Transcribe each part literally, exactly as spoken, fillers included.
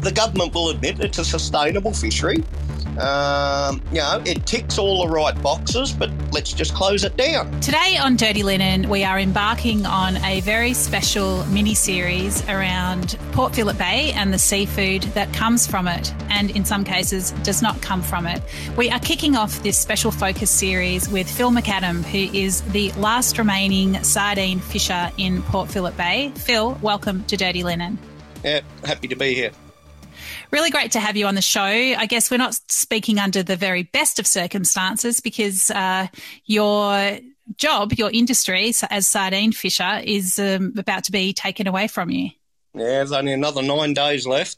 the government will admit it's a sustainable fishery. Um, you know, it ticks all the right boxes, but let's just close it down. Today on Dirty Linen, we are embarking on a very special mini-series around Port Phillip Bay and the seafood that comes from it, and in some cases does not come from it. We are kicking off this special focus series with Phil McAdam, who is the last remaining sardine fisher in Port Phillip Bay. Phil, welcome to Dirty Linen. Yeah, happy to be here. Really great to have you on the show. I guess we're not speaking under the very best of circumstances because uh, your job, your industry as sardine fisher is um, about to be taken away from you. Yeah, there's only another nine days left.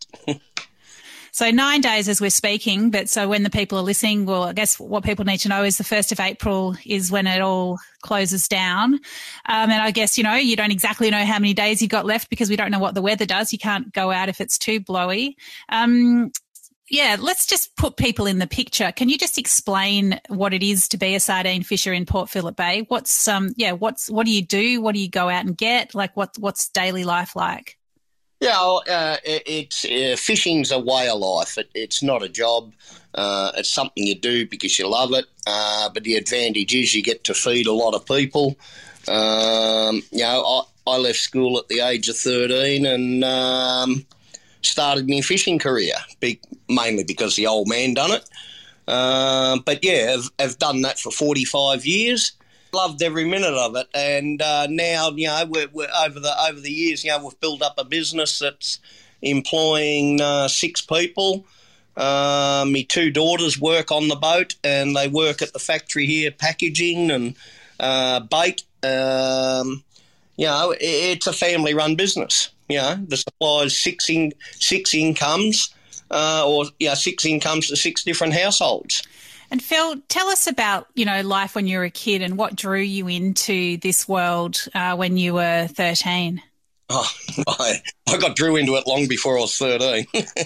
So nine days as we're speaking, but so when the people are listening, well, I guess what people need to know is the first of April is when it all closes down. Um, and I guess, you know, you don't exactly know how many days you've got left because we don't know what the weather does. You can't go out if it's too blowy. Um, yeah, let's just put people in the picture. Can you just explain what it is to be a sardine fisher in Port Phillip Bay? What's, um, yeah, what's, what do you do? What do you go out and get? Like what, what's daily life like? Yeah, uh, it, it's uh, fishing's a way of life. It, it's not a job. Uh, it's something you do because you love it. Uh, but the advantage is you get to feed a lot of people. Um, you know, I, I left school at the age of thirteen and um, started my fishing career, be, mainly because the old man done it. Uh, but yeah, I've, I've done that for forty-five years. Loved every minute of it, and uh, now you know we're, we're over the over the years. You know we've built up a business that's employing uh, six people. Uh, my two daughters work on the boat, and they work at the factory here packaging and uh, bait. Um, you know it, it's a family-run business. You know the supplies six in, six incomes, uh, or yeah, six incomes to six different households. And Phil, tell us about, you know, life when you were a kid and what drew you into this world uh, when you were thirteen. Oh, I, I got drew into it long before I was thirteen.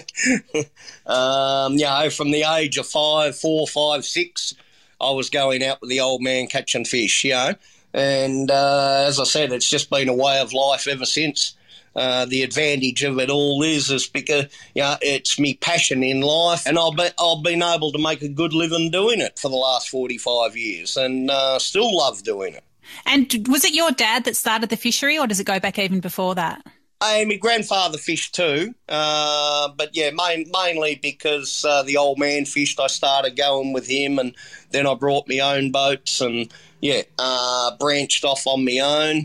um, you know, from the age of five, four, five, six, I was going out with the old man catching fish, you know. And uh, as I said, it's just been a way of life ever since. Uh, the advantage of it all is, is because you know, it's me passion in life, and I've been, I've been able to make a good living doing it for the last forty-five years, and uh, still love doing it. And was it your dad that started the fishery, or does it go back even before that? Hey, my grandfather fished too, uh, but yeah, main, mainly because uh, the old man fished, I started going with him, and then I brought my own boats, and yeah, uh, branched off on my own.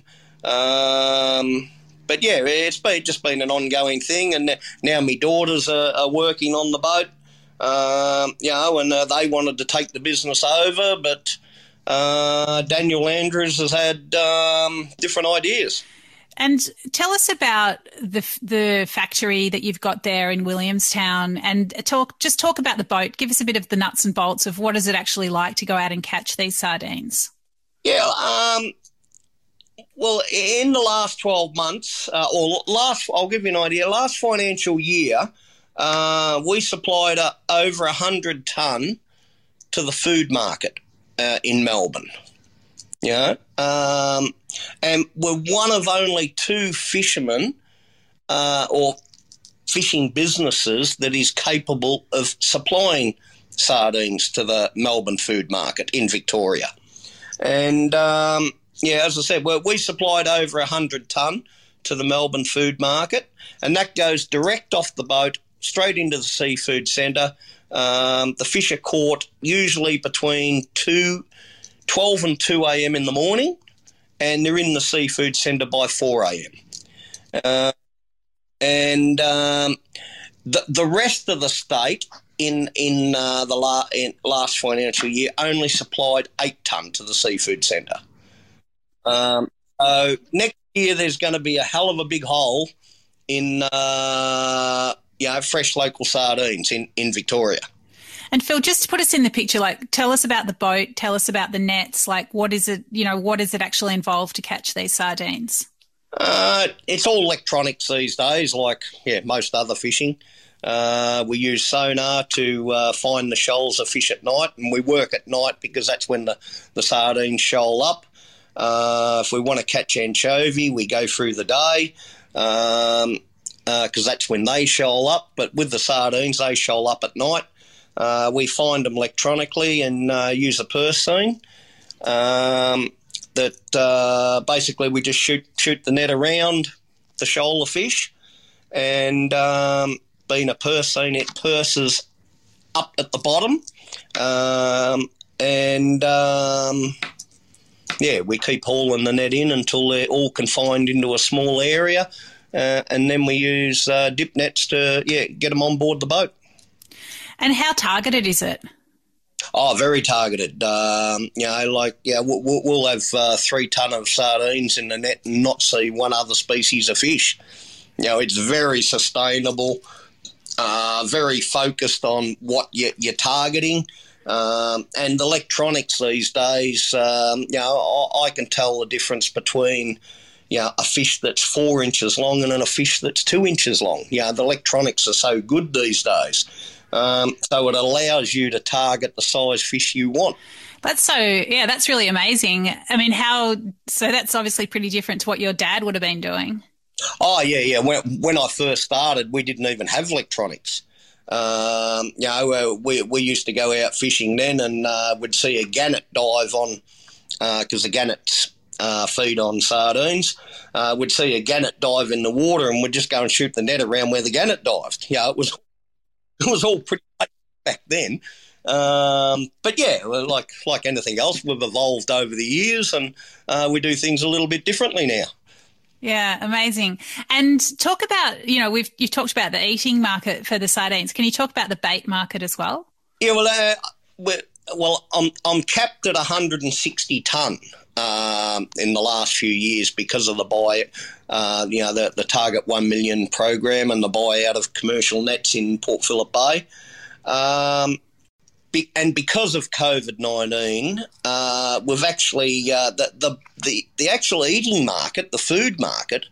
Um, But yeah, it's been just been an ongoing thing, and now my daughters are, are working on the boat, um, you know, and uh, they wanted to take the business over, but uh, Daniel Andrews has had um, different ideas. And tell us about the the factory that you've got there in Williamstown, and talk just talk about the boat. Give us a bit of the nuts and bolts of what is it actually like to go out and catch these sardines. Yeah. Um, Well, in the last twelve months, uh, or last, I'll give you an idea, last financial year, uh, we supplied uh, over one hundred tonne to the food market uh, in Melbourne. You know? um, and we're one of only two fishermen uh, or fishing businesses that is capable of supplying sardines to the Melbourne food market in Victoria. And um yeah, as I said, we, we supplied over one hundred tonne to the Melbourne food market, and that goes direct off the boat, straight into the seafood centre. Um, the fish are caught usually between two, twelve and two a.m. in the morning, and they're in the seafood centre by four a.m. Uh, and um, the, the rest of the state in in uh, the la- in last financial year only supplied eight tonne to the seafood centre. Um, so next year there's going to be a hell of a big hole in, uh, you know, fresh local sardines in, in Victoria. And Phil, just to put us in the picture, like tell us about the boat, tell us about the nets, like what is it, you know, what is it actually involved to catch these sardines? Uh, it's all electronics these days, like, yeah, most other fishing. Uh, we use sonar to uh, find the shoals of fish at night, and we work at night because that's when the, the sardines shoal up. Uh, if we want to catch anchovy, we go through the day. Um, because uh, that's when they shoal up. But with the sardines, they shoal up at night. Uh, we find them electronically and uh, use a purse seine. Um, that uh, basically we just shoot shoot the net around the shoal of fish, and um, being a purse seine, it purses up at the bottom, um, and um, yeah, we keep hauling the net in until they're all confined into a small area, uh, and then we use uh, dip nets to yeah get them on board the boat. And how targeted is it? Oh, very targeted. Um, you know, like yeah, we'll, we'll have uh, three ton of sardines in the net and not see one other species of fish. You know, it's very sustainable, uh, very focused on what you, you're targeting. Um, and electronics these days, um, you know, I, I can tell the difference between, you know, a fish that's four inches long and a fish that's two inches long. You know, the electronics are so good these days. Um, so it allows you to target the size fish you want. That's so, yeah, that's really amazing. I mean, how, so that's obviously pretty different to what your dad would have been doing. Oh, yeah, yeah. When, when I first started, we didn't even have electronics. Um, you know, uh, we, we used to go out fishing then and uh, we'd see a gannet dive on, because uh, the gannets uh, feed on sardines. Uh, we'd see a gannet dive in the water and we'd just go and shoot the net around where the gannet dived. You know, it was... It was all pretty back then. Um, but, yeah, like like anything else, we've evolved over the years and uh, we do things a little bit differently now. Yeah, amazing. And talk about, you know, we've you've talked about the eating market for the sardines. Can you talk about the bait market as well? Yeah, well, uh, we're, well, I'm I'm capped at one hundred sixty tonne um, in the last few years because of the buy, uh, you know, the, the Target one million program and the buy out of commercial nets in Port Phillip Bay. Um, be, and because of COVID nineteen, uh, we've actually, uh, the, the, the, the actual eating market, the food market,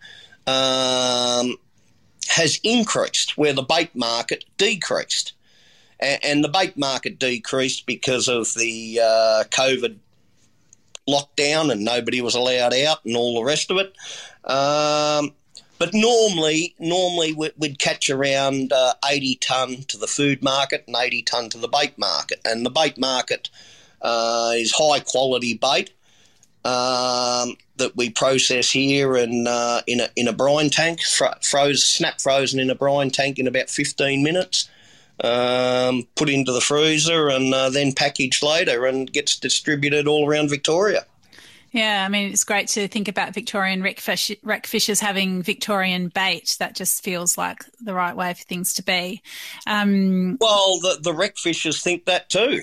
um, has increased where the bait market decreased. And, and the bait market decreased because of the uh, COVID lockdown and nobody was allowed out and all the rest of it. Um, but normally, normally we'd catch around uh, eighty tonne to the food market and eighty tonne to the bait market. And the bait market uh, is high quality bait um, that we process here in uh, in a in a brine tank, fro- froze, snap frozen in a brine tank in about fifteen minutes. Um, put into the freezer and uh, then packaged later and gets distributed all around Victoria. Yeah, I mean, it's great to think about Victorian wreck, fish, wreck fishers having Victorian bait. That just feels like the right way for things to be. Um, well, the, the wreck fishers think that too.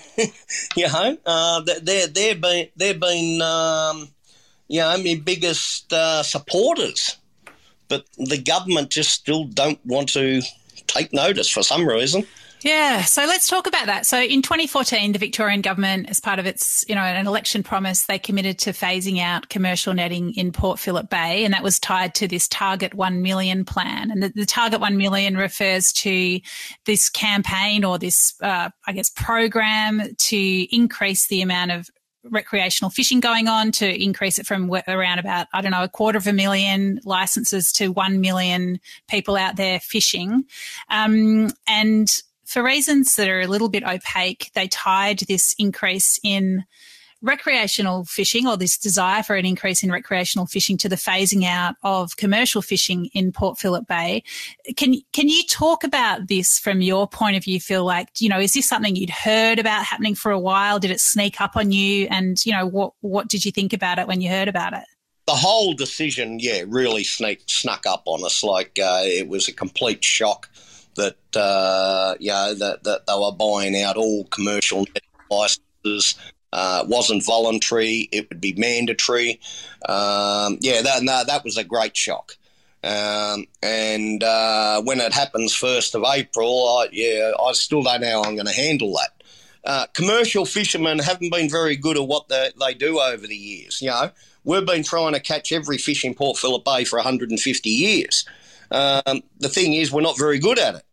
you know, uh, they're, they're been, they've been um, you know, my biggest uh, supporters, but the government just still don't want to take notice for some reason. Yeah, so let's talk about that. So in twenty fourteen, the Victorian government, as part of its, you know, an election promise, they committed to phasing out commercial netting in Port Phillip Bay, and that was tied to this Target one million plan. And the, the Target one million refers to this campaign or this, uh, I guess, program to increase the amount of recreational fishing going on, to increase it from around about, I don't know, a quarter of a million licenses to one million people out there fishing. Um, and for reasons that are a little bit opaque, they tied this increase in recreational fishing, or this desire for an increase in recreational fishing, to the phasing out of commercial fishing in Port Phillip Bay. Can can you talk about this from your point of view, Phil? Like, you know, is this something you'd heard about happening for a while? Did it sneak up on you? And, you know, what, what did you think about it when you heard about it? The whole decision, yeah, really sneak, snuck up on us. Like, uh, it was a complete shock that, uh, you know, that, that they were buying out all commercial net licenses. Uh, it wasn't voluntary, it would be mandatory. Um, yeah, that, no, that was a great shock. Um, and uh, when it happens first of April, I, yeah, I still don't know how I'm going to handle that. Uh, commercial fishermen haven't been very good at what they, they do over the years. You know, we've been trying to catch every fish in Port Phillip Bay for one hundred fifty years. Um, the thing is, we're not very good at it.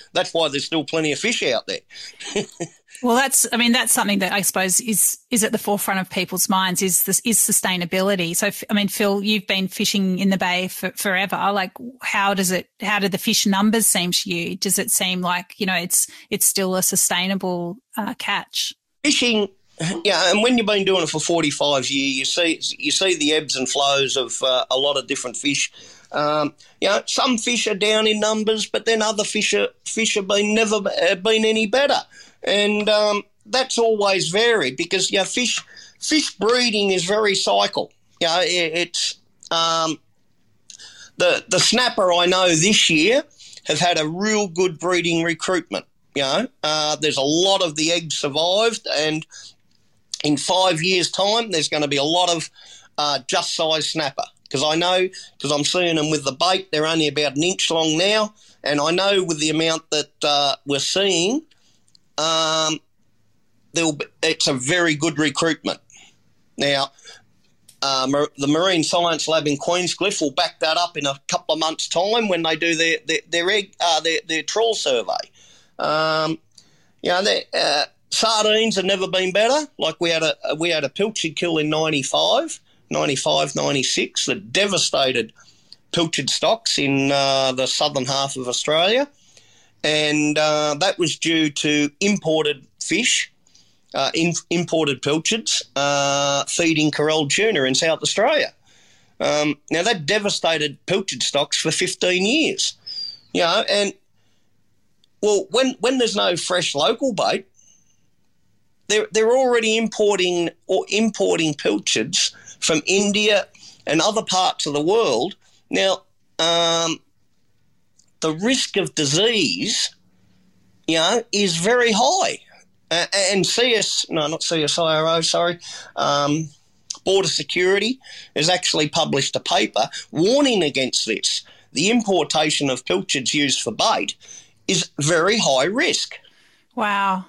that's why there's still plenty of fish out there. Well, that's, I mean, that's something that I suppose is, is at the forefront of people's minds is this, is sustainability. So, I mean, Phil, you've been fishing in the bay for, forever. Like, how does it, how do the fish numbers seem to you? Does it seem like, you know, it's, it's still a sustainable uh, catch? Fishing, yeah, and when you've been doing it for forty-five years, you see, you see the ebbs and flows of uh, a lot of different fish. Um, you know, some fish are down in numbers, but then other fish are, fish have been never been any better. And um, that's always varied because, you know, fish fish breeding is very cycle. You know, it, it's um, the the snapper I know this year have had a real good breeding recruitment. You know, uh, there's a lot of the eggs survived, and in five years' time, there's going to be a lot of uh, just size snapper. Because I know, because I'm seeing them with the bait, they're only about an inch long now, and I know with the amount that uh, we're seeing. Um, there'll be, it's a very good recruitment. Now, uh, Mar- the Marine Science Lab in Queenscliff will back that up in a couple of months' time when they do their their their, egg, uh, their, their trawl survey. Um, you know, uh, sardines have never been better. Like we had a we had a pilchard kill in ninety-five, ninety-five, ninety-six that devastated pilchard stocks in uh, the southern half of Australia. And uh, that was due to imported fish, uh, in, imported pilchards, uh, feeding Corelle tuna in South Australia. Um, now, that devastated pilchard stocks for fifteen years. You know, and, well, when, when there's no fresh local bait, they're, they're already importing or importing pilchards from India and other parts of the world. Now, um, the risk of disease, you know, is very high. Uh, and C S, no, not C S I R O, sorry, um, Border Security has actually published a paper warning against this. The importation of pilchards used for bait is very high risk. Wow.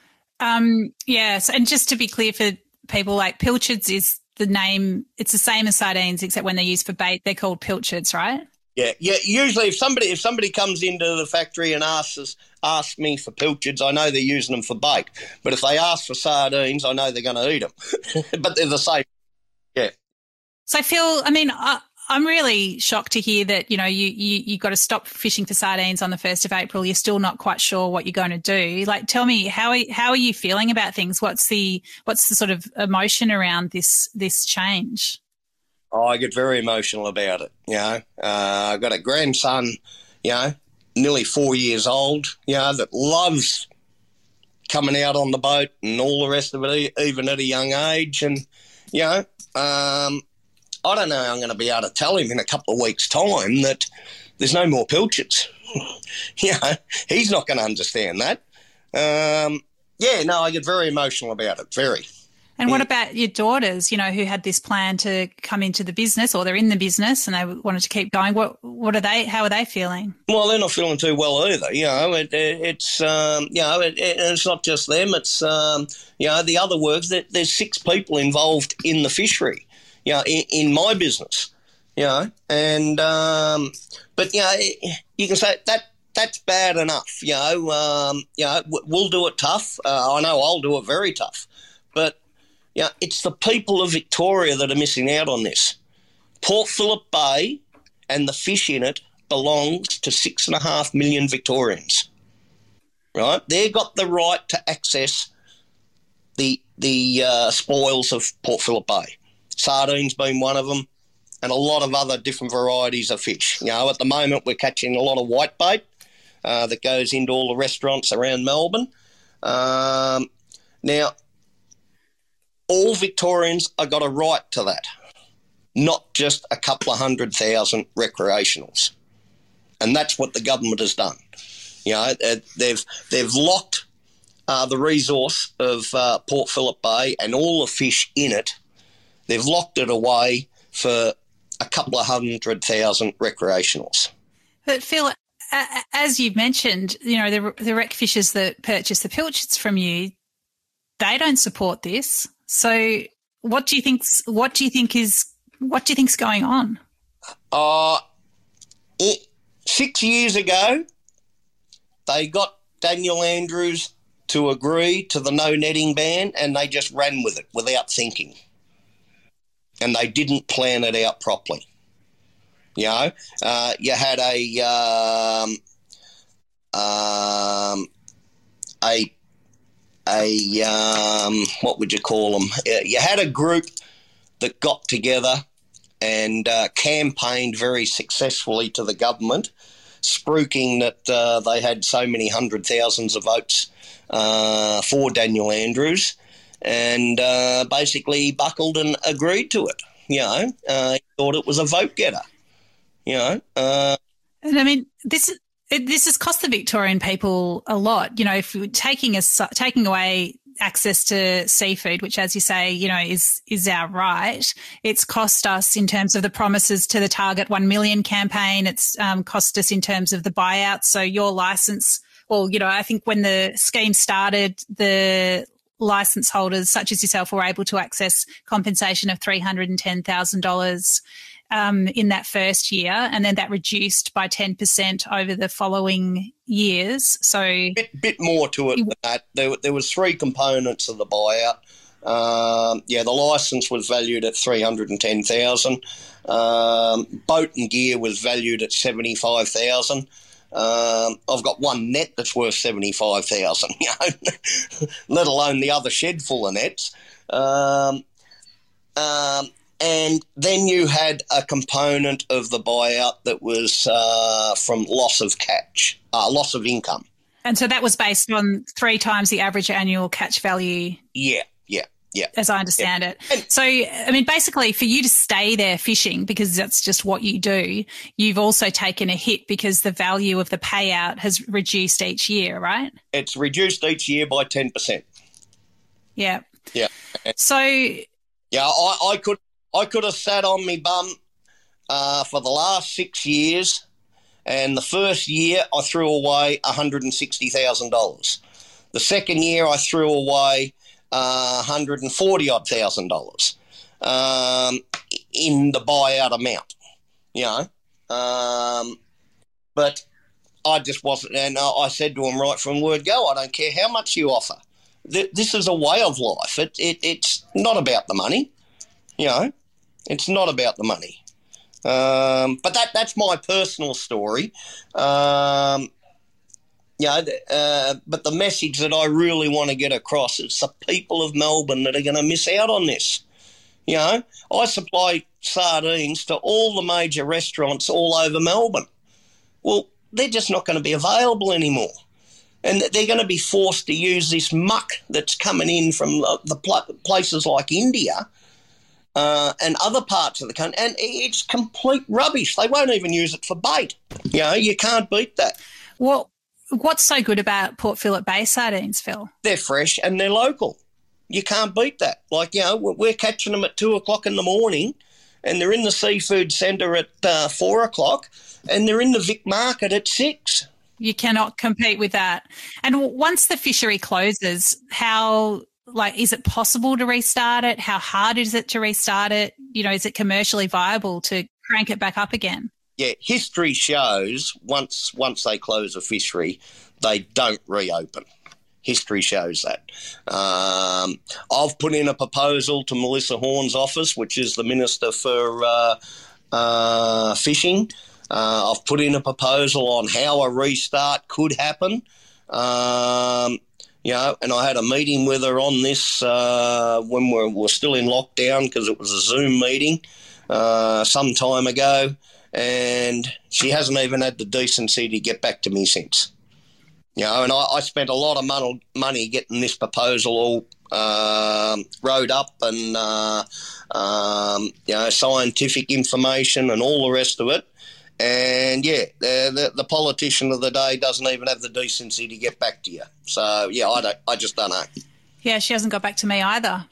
Um, yes, and just to be clear for people, like pilchards is the name, it's the same as sardines, except when they're used for bait, they're called pilchards, right? Yeah, yeah. Usually, if somebody if somebody comes into the factory and asks us, asks me for pilchards, I know they're using them for bait. But if they ask for sardines, I know they're going to eat them. But they're the same. Yeah. So Phil, I mean, I, I'm really shocked to hear that you know you you you got to stop fishing for sardines on the first of April. You're still not quite sure what you're going to do. Like, tell me how are, how are you feeling about things? What's the what's the sort of emotion around this this change? Oh, I get very emotional about it, you know. Uh, I've got a grandson, you know, nearly four years old, you know, that loves coming out on the boat and all the rest of it, even at a young age. And, you know, um, I don't know how I'm going to be able to tell him in a couple of weeks' time that there's no more pilchards. You know, he's not going to understand that. Um, yeah, no, I get very emotional about it, very. And what about your daughters, you know, who had this plan to come into the business, or they're in the business and they wanted to keep going? What what are they, how are they feeling? Well, they're not feeling too well either. You know, it, it, it's, um, you know, it, it, it's not just them. It's, um, you know, the other works, there, there's six people involved in the fishery, you know, in, in my business, you know, and, um, but, you know, you can say that that's bad enough, you know, um, you know, we'll do it tough. Uh, I know I'll do it very tough, but, yeah, it's the people of Victoria that are missing out on this. Port Phillip Bay and the fish in it belongs to six and a half million Victorians, right? They've got the right to access the the uh, spoils of Port Phillip Bay. Sardines being one of them, and a lot of other different varieties of fish. You know, at the moment we're catching a lot of whitebait uh, that goes into all the restaurants around Melbourne. Um, now, all Victorians have got a right to that, not just a couple of hundred thousand recreationals. And that's what the government has done. You know, they've they've locked uh, the resource of uh, Port Phillip Bay and all the fish in it. They've locked it away for a couple of hundred thousand recreationals. But Phil, as you've mentioned, you know, the, the rec fishers that purchase the pilchards from you, they don't support this. So, what do you think? What do you think is what do you think's going on? Uh, it, six years ago, They got Daniel Andrews to agree to the no netting ban, and they just ran with it without thinking. And they didn't plan it out properly. You know, uh, you had a um, um, a a um, what would you call them? You had a group that got together and uh, campaigned very successfully to the government, spruiking that uh, they had so many hundred thousands of votes uh, for Daniel Andrews, and uh, basically buckled and agreed to it. You know, uh, he thought it was a vote getter. You know, uh, and I mean this is. It, this has cost the Victorian people a lot. You know, if we're taking us taking away access to seafood, which, as you say, you know, is is our right, it's cost us in terms of the promises to the Target one million campaign. It's um, cost us in terms of the buyouts. So your licence, well, you know, I think when the scheme started, the licence holders, such as yourself, were able to access compensation of three hundred ten thousand dollars. Um, in that first year, and then that reduced by ten percent over the following years. So a bit, bit more to it than that. There, there was three components of the buyout. Um, yeah, the licence was valued at three hundred ten thousand dollars. Um, boat and gear was valued at seventy-five thousand dollars. Um, I've got one net that's worth seventy-five thousand dollars, you know, let alone the other shed full of nets. Um, um, And then you had a component of the buyout that was uh, from loss of catch, uh, loss of income. And so that was based on three times the average annual catch value. Yeah, yeah, yeah. As I understand yeah. it. And so, I mean, basically for you to stay there fishing, because that's just what you do, you've also taken a hit because the value of the payout has reduced each year, right? It's reduced each year by ten percent. Yeah. Yeah. So... Yeah, I, I could... I could have sat on me bum uh, for the last six years, and the first year I threw away one hundred sixty thousand dollars. The second year I threw away uh, one hundred forty odd thousand dollars um, in the buyout amount, you know. Um, but I just wasn't, and I said to him right from word go, I don't care how much you offer. This is a way of life. It, it, it's not about the money, you know. It's not about the money. Um, but that that's my personal story. Um, you know, uh, but the message that I really want to get across is the people of Melbourne that are going to miss out on this. You know, I supply sardines to all the major restaurants all over Melbourne. Well, they're just not going to be available anymore. And they're going to be forced to use this muck that's coming in from the pl- places like India, Uh, and other parts of the country, and it's complete rubbish. They won't even use it for bait. You know, you can't beat that. Well, what's so good about Port Phillip Bay sardines, Phil? They're fresh and they're local. You can't beat that. Like, you know, we're catching them at two o'clock in the morning, and they're in the seafood centre at uh, four o'clock, and they're in the Vic Market at six. You cannot compete with that. And once the fishery closes, how... Like, is it possible to restart it? How hard is it to restart it? You know, is it commercially viable to crank it back up again? Yeah, history shows once once they close a fishery, they don't reopen. History shows that. Um, I've put in a proposal to Melissa Horne's office, which is the Minister for uh, uh, Fishing. Uh, I've put in a proposal on how a restart could happen. Um You know, and I had a meeting with her on this uh, when we we're, we're still in lockdown, because it was a Zoom meeting uh, some time ago, and she hasn't even had the decency to get back to me since. You know, and I, I spent a lot of money, money getting this proposal all um, wrote up and, uh, um, you know, scientific information and all the rest of it. And, yeah, the, the, the politician of the day doesn't even have the decency to get back to you. So, yeah, I don't. I just don't know. Yeah, she hasn't got back to me either.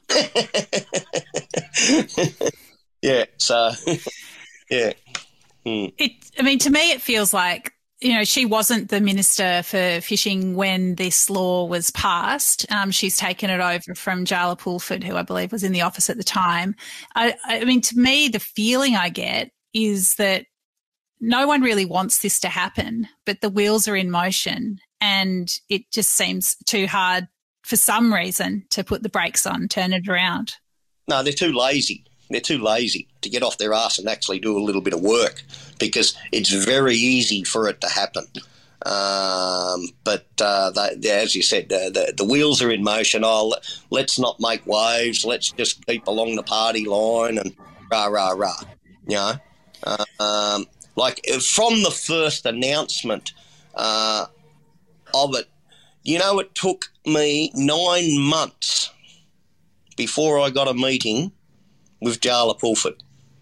yeah, so, yeah. Hmm. It. I mean, to me it feels like, you know, she wasn't the Minister for Fishing when this law was passed. Um, she's taken it over from Jala Pulford, who I believe was in the office at the time. I, I mean, to me, the feeling I get is that no one really wants this to happen, but the wheels are in motion. and it just seems too hard for some reason to put the brakes on, turn it around. No, they're too lazy. They're too lazy to get off their ass and actually do a little bit of work, because it's very easy for it to happen. Um, but uh, they, as you said, uh, the, the wheels are in motion. Oh, let's not make waves. Let's just keep along the party line and rah, rah, rah. You know, uh, um, like from the first announcement uh, of it, you know, it took me nine months before I got a meeting with Jarla Pulford.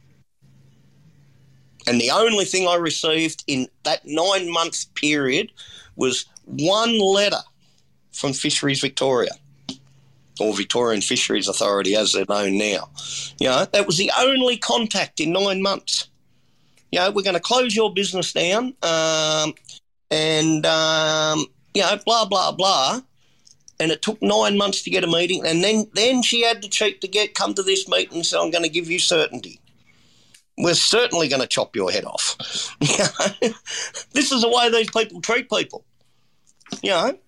And the only thing I received in that nine-month period was one letter from Fisheries Victoria, or Victorian Fisheries Authority as they're known now. You know, that was the only contact in nine months. You know, we're going to close your business down um, and, um, you know, blah, blah, blah. And it took nine months to get a meeting. And then, then she had the cheek to get come to this meeting and say, I'm going to give you certainty. We're certainly going to chop your head off. This is the way these people treat people. You know.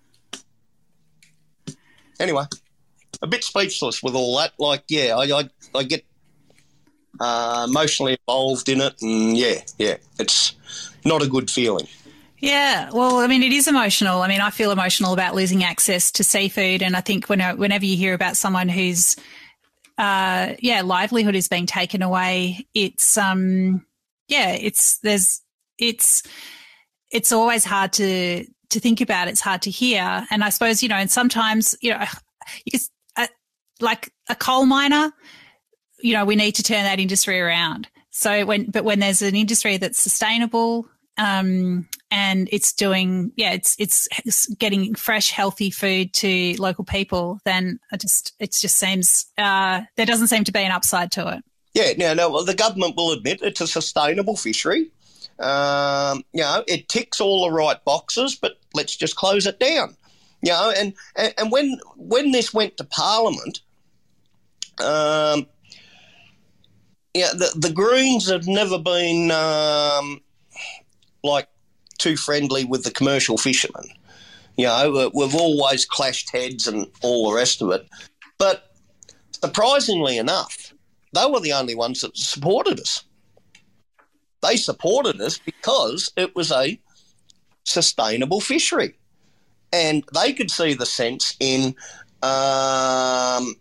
Anyway, a bit speechless with all that. Like, yeah, I I, I get uh, emotionally involved in it, and yeah, yeah, it's not a good feeling. Yeah, well, I mean, it is emotional. I mean, I feel emotional about losing access to seafood, and I think when, whenever you hear about someone who's Uh, yeah, livelihood is being taken away. It's, um, yeah, it's, there's, it's, it's always hard to, to think about. It's hard to hear. And I suppose, you know, and sometimes, you know, you could, uh, like a coal miner, you know, we need to turn that industry around. So when, but when there's an industry that's sustainable, um, and it's doing, yeah, it's, it's it's getting fresh, healthy food to local people, then it just it just seems uh, there doesn't seem to be an upside to it. Yeah, no, no. Well, the government will admit it's a sustainable fishery. Um, you know, it ticks all the right boxes, but let's just close it down. You know, and and, and when when this went to Parliament, um, yeah, the the Greens have never been um, like. too friendly with the commercial fishermen. You know, we've always clashed heads and all the rest of it. But surprisingly enough, they were the only ones that supported us. They supported us because it was a sustainable fishery. And they could see the sense in um,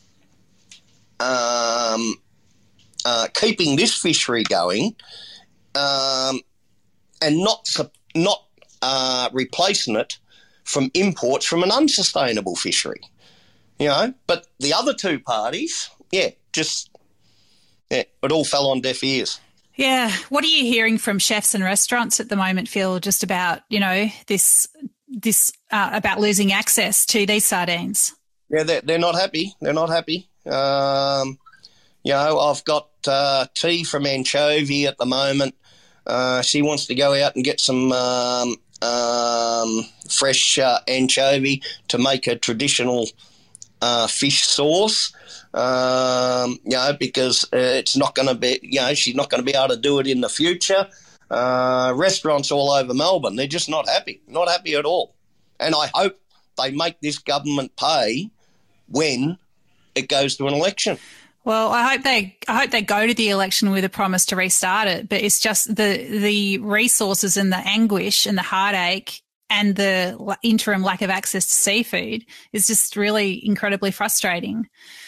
um, uh, keeping this fishery going um, and not not uh, replacing it from imports from an unsustainable fishery, you know. But the other two parties, yeah, just yeah, it all fell on deaf ears. Yeah, what are you hearing from chefs and restaurants at the moment, Phil? Just about you know this this uh, about losing access to these sardines. Yeah, they're, they're not happy. They're not happy. Um, you know, I've got uh, tea from Anchovy at the moment. Uh, she wants to go out and get some um, um, fresh uh, anchovy to make a traditional uh, fish sauce, um, you know, because uh, it's not going to be, you know, she's not going to be able to do it in the future. Uh, restaurants all over Melbourne, they're just not happy, not happy at all. And I hope they make this government pay when it goes to an election. Well, I hope they I hope they go to the election with a promise to restart it, but it's just the the resources and the anguish and the heartache and the interim lack of access to seafood is just really incredibly frustrating.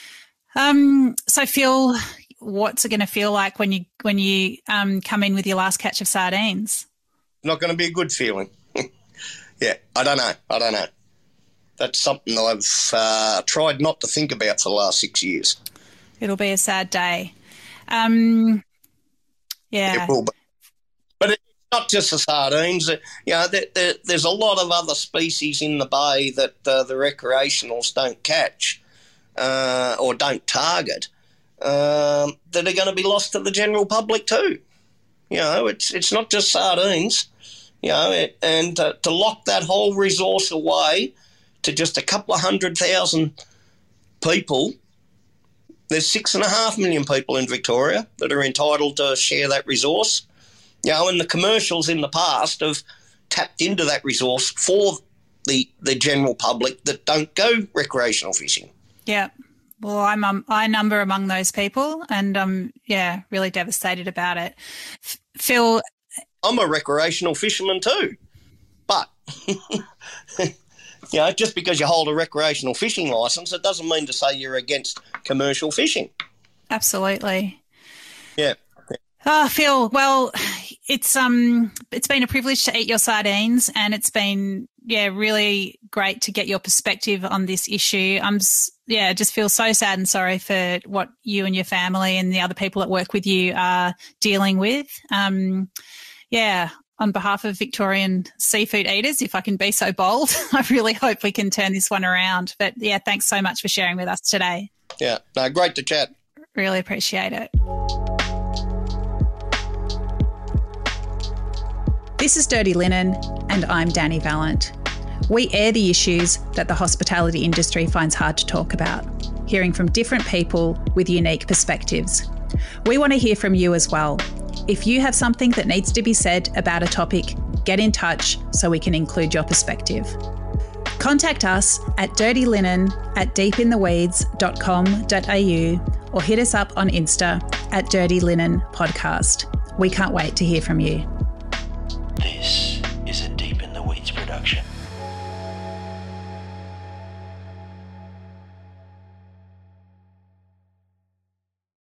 Um, so, Phil, what's it going to feel like when you when you um, come in with your last catch of sardines? Not going to be a good feeling. Yeah, I don't know. I don't know. That's something I've uh, tried not to think about for the last six years. It'll be a sad day. Um, yeah. It will be. But it's not just the sardines. You know, there, there, there's a lot of other species in the bay that uh, the recreationals don't catch uh, or don't target um, that are going to be lost to the general public too. You know, it's it's not just sardines. You know, it, and uh, to lock that whole resource away to just a couple of hundred thousand people. There's six and a half million people in Victoria that are entitled to share that resource. You know, and the commercials in the past have tapped into that resource for the, the general public that don't go recreational fishing. Yeah. Well, I'm um, I number among those people, and I'm yeah really devastated about it. F- Phil, I'm a recreational fisherman too, but you know, just because you hold a recreational fishing licence, it doesn't mean to say you're against commercial fishing. Absolutely. Yeah. Oh, Phil, well, it's um, it's been a privilege to eat your sardines, and it's been yeah really great to get your perspective on this issue. I'm yeah, just feel so sad and sorry for what you and your family and the other people that work with you are dealing with. Um, yeah, on behalf of Victorian seafood eaters, if I can be so bold, I really hope we can turn this one around. But yeah, thanks so much for sharing with us today. Yeah, no, great to chat. Really appreciate it. This is Dirty Linen, and I'm Danny Vallant. We air the issues that the hospitality industry finds hard to talk about, hearing from different people with unique perspectives. We want to hear from you as well. If you have something that needs to be said about a topic, get in touch so we can include your perspective. Contact us at dirtylinen at deepintheweeds dot com dot a u or hit us up on Insta at Dirty Linen Podcast. We can't wait to hear from you.